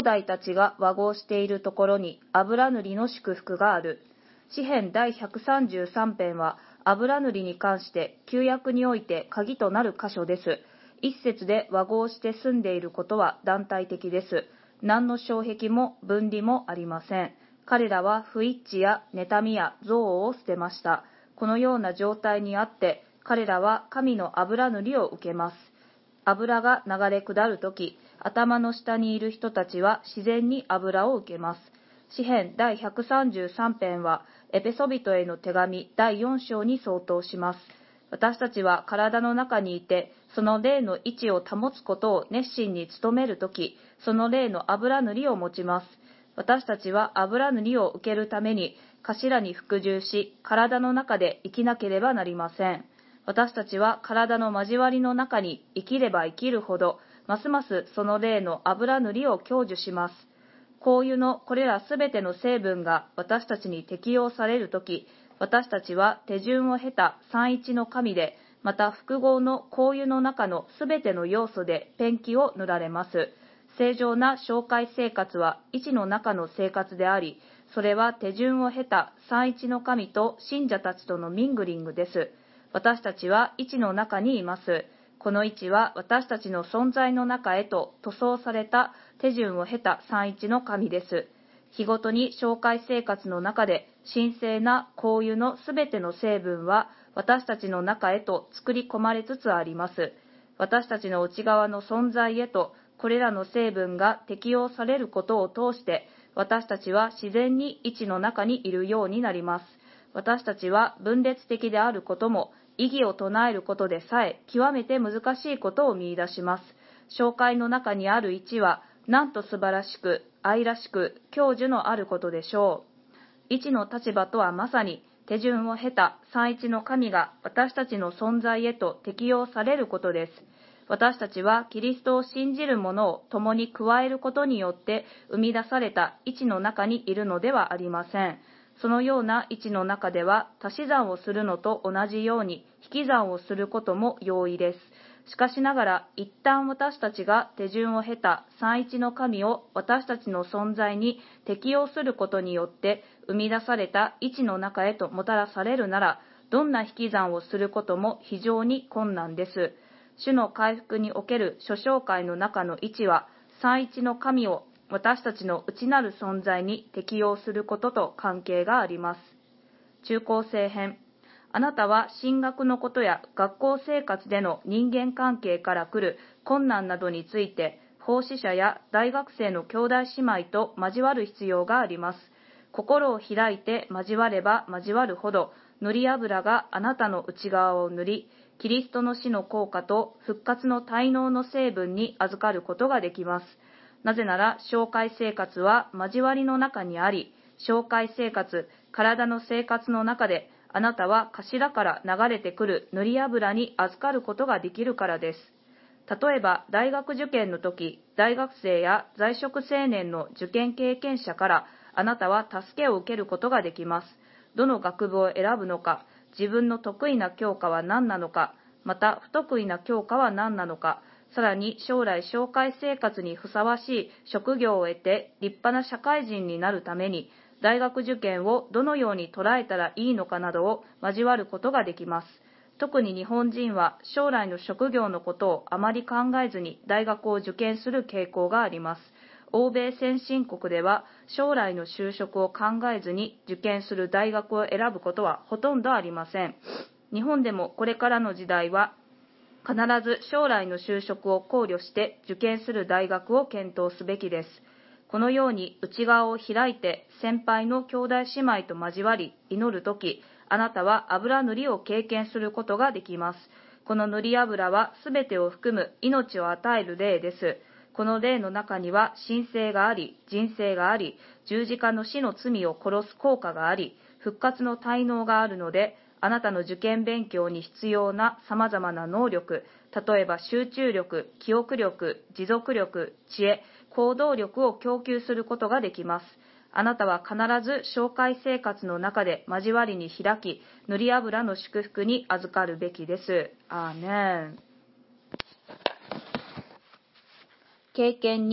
弟たちが和合しているところに油塗りの祝福がある。詩編第133編は油塗りに関して旧約において鍵となる箇所です。一節で和合して住んでいることは団体的です。何の障壁も分離もありません。彼らは不一致や妬みや憎悪を捨てました。このような状態にあって彼らは神の油塗りを受けます。油が流れ下るとき、頭の下にいる人たちは自然に油を受けます。詩編第133編はエペソビトへの手紙第4章に相当します。私たちは体の中にいて、その霊の位置を保つことを熱心に努めるとき、その霊の油塗りを持ちます。私たちは油塗りを受けるために、頭に服従し、体の中で生きなければなりません。私たちは体の交わりの中に生きれば生きるほど、ますますその霊の油塗りを享受します。香油のこれらすべての成分が私たちに適用されるとき、私たちは手順を経た三一の神で、また複合の香油の中のすべての要素でペンキを塗られます。正常な紹介生活は一の中の生活であり、それは手順を経た三一の神と信者たちとのミングリングです。私たちは一の中にいます。この位置は私たちの存在の中へと塗装された手順を経た三一の神です。日ごとに紹介生活の中で神聖な香油のすべての成分は私たちの中へと作り込まれつつあります。私たちの内側の存在へとこれらの成分が適用されることを通して私たちは自然に一の中にいるようになります。私たちは分裂的であることも意義を唱えることでさえ極めて難しいことを見出します。紹介の中にある一はなんと素晴らしく愛らしく享受のあることでしょう。一の立場とはまさに手順を経た三一の神が私たちの存在へと適用されることです。私たちはキリストを信じる者を共に加えることによって生み出された一の中にいるのではありません。そのような位置の中では足し算をするのと同じように引き算をすることも容易です。しかしながら一旦私たちが手順を経た三一の神を私たちの存在に適用することによって生み出された位置の中へともたらされるなら、どんな引き算をすることも非常に困難です。主の回復における諸紹介の中の位置は三一の神を私たちの内なる存在に適用することと関係があります。中高生編。あなたは進学のことや学校生活での人間関係から来る困難などについて、奉仕者や大学生の兄弟姉妹と交わる必要があります。心を開いて交われば交わるほど、塗り油があなたの内側を塗り、キリストの死の効果と復活の滞納の成分に預かることができます。なぜなら、紹介生活は交わりの中にあり、紹介生活、体の生活の中で、あなたは頭から流れてくる塗り油に預かることができるからです。例えば、大学受験の時、大学生や在職青年の受験経験者から、あなたは助けを受けることができます。どの学部を選ぶのか、自分の得意な教科は何なのか、また不得意な教科は何なのか、さらに将来紹介生活にふさわしい職業を得て立派な社会人になるために大学受験をどのように捉えたらいいのかなどを交わることができます。特に日本人は将来の職業のことをあまり考えずに大学を受験する傾向があります。欧米先進国では将来の就職を考えずに受験する大学を選ぶことはほとんどありません。日本でもこれからの時代は必ず将来の就職を考慮して受験する大学を検討すべきです。このように内側を開いて先輩の兄弟姉妹と交わり祈るとき、あなたは油塗りを経験することができます。この塗り油はすべてを含む命を与える霊です。この霊の中には神聖があり、人生があり、十字架の死の罪を殺す効果があり、復活の滞納があるので、あなたの受験勉強に必要な様々な能力、例えば集中力、記憶力、持続力、知恵、行動力を供給することができます。あなたは必ず紹介生活の中で交わりに開き、塗り油の祝福に預かるべきです。アーメン。経験に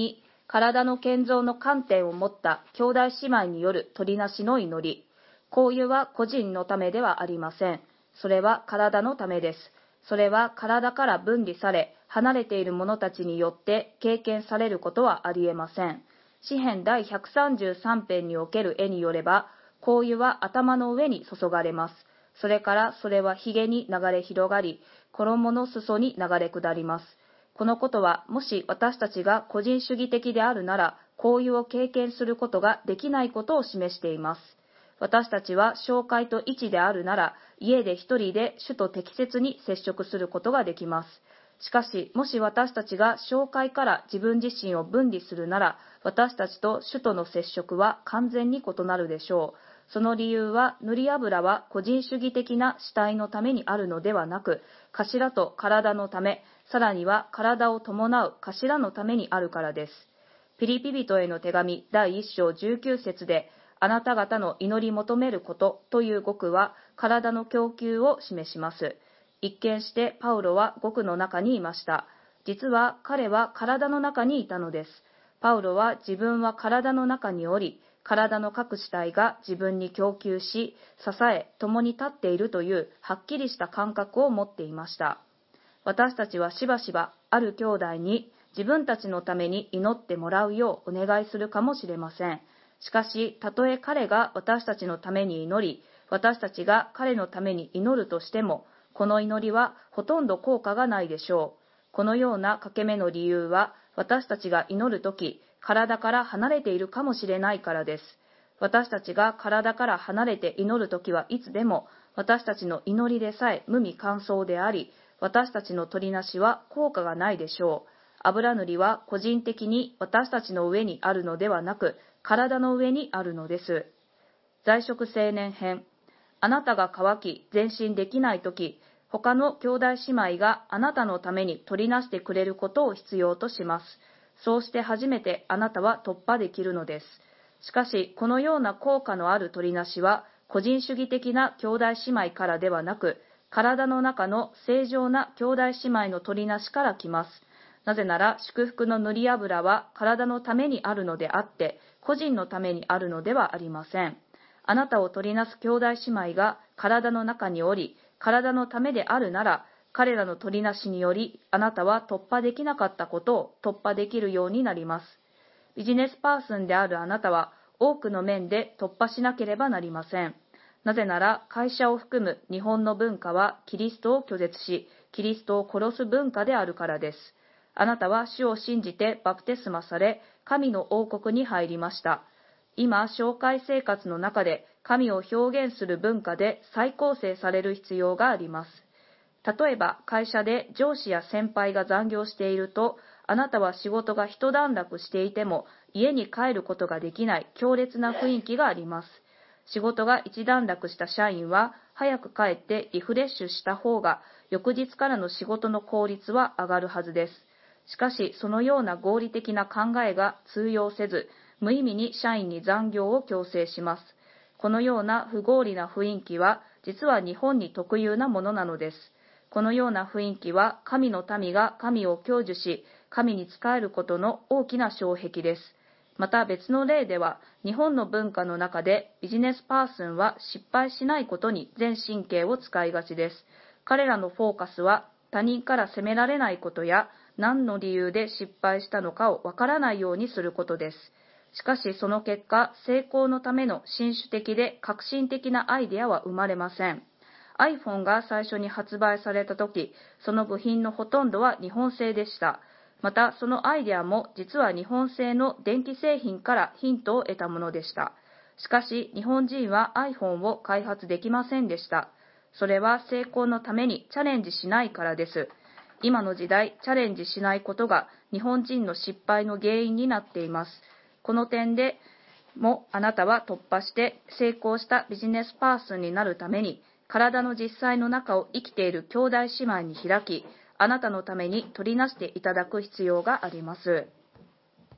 体の建造の観点を持った兄弟姉妹による取りなしの祈り。交友は個人のためではありません。それは体のためです。それは体から分離され、離れている者たちによって経験されることはありえません。詩編第133編における絵によれば、香油は頭の上に注がれます。それからそれは髭に流れ広がり、衣の裾に流れ下ります。このことは、もし私たちが個人主義的であるなら、香油を経験することができないことを示しています。私たちは教会と一であるなら、家で一人で主と適切に接触することができます。しかし、もし私たちが教会から自分自身を分離するなら、私たちと主との接触は完全に異なるでしょう。その理由は、塗り油は個人主義的な主体のためにあるのではなく、頭と体のため、さらには体を伴う頭のためにあるからです。ピリピ人への手紙第1章19節で、あなた方の祈り求めることという語句は体の供給を示します。一見してパウロは語句の中にいました。実は彼は体の中にいたのです。パウロは自分は体の中におり、体の各主体が自分に供給し、支え、共に立っているというはっきりした感覚を持っていました。私たちはしばしばある兄弟に自分たちのために祈ってもらうようお願いするかもしれません。しかし、たとえ彼が私たちのために祈り、私たちが彼のために祈るとしても、この祈りはほとんど効果がないでしょう。このような掛け目の理由は、私たちが祈るとき、体から離れているかもしれないからです。私たちが体から離れて祈るときはいつでも、私たちの祈りでさえ無味乾燥であり、私たちの取りなしは効果がないでしょう。油塗りは個人的に私たちの上にあるのではなく、体の上にあるのです。在職青年編。あなたが渇き前進できないとき、他の兄弟姉妹があなたのために取りなしてくれることを必要とします。そうして初めてあなたは突破できるのです。しかし、このような効果のある取りなしは、個人主義的な兄弟姉妹からではなく、体の中の正常な兄弟姉妹の取りなしから来ます。なぜなら、祝福の塗り油は体のためにあるのであって、個人のためにあるのではありません。あなたを取りなす兄弟姉妹が体の中におり、体のためであるなら、彼らの取りなしにより、あなたは突破できなかったことを突破できるようになります。ビジネスパーソンであるあなたは、多くの面で突破しなければなりません。なぜなら、会社を含む日本の文化はキリストを拒絶し、キリストを殺す文化であるからです。あなたは主を信じてバプテスマされ、神の王国に入りました。今、教会生活の中で神を表現する文化で再構成される必要があります。例えば、会社で上司や先輩が残業していると、あなたは仕事が一段落していても、家に帰ることができない強烈な雰囲気があります。仕事が一段落した社員は、早く帰ってリフレッシュした方が、翌日からの仕事の効率は上がるはずです。しかし、そのような合理的な考えが通用せず、無意味に社員に残業を強制します。このような不合理な雰囲気は、実は日本に特有なものなのです。このような雰囲気は、神の民が神を享受し、神に仕えることの大きな障壁です。また別の例では、日本の文化の中でビジネスパーソンは失敗しないことに全神経を使いがちです。彼らのフォーカスは、他人から責められないことや、何の理由で失敗したのかをわからないようにすることです。しかしその結果、成功のための新種的で革新的なアイデアは生まれません。iPhone が最初に発売されたとき、その部品のほとんどは日本製でした。また、そのアイデアも実は日本製の電気製品からヒントを得たものでした。しかし、日本人は iPhone を開発できませんでした。それは成功のためにチャレンジしないからです。今の時代、チャレンジしないことが日本人の失敗の原因になっています。この点でもあなたは突破して成功したビジネスパーソンになるために、体の実際の中を生きている兄弟姉妹に開き、あなたのために取りなしていただく必要があります。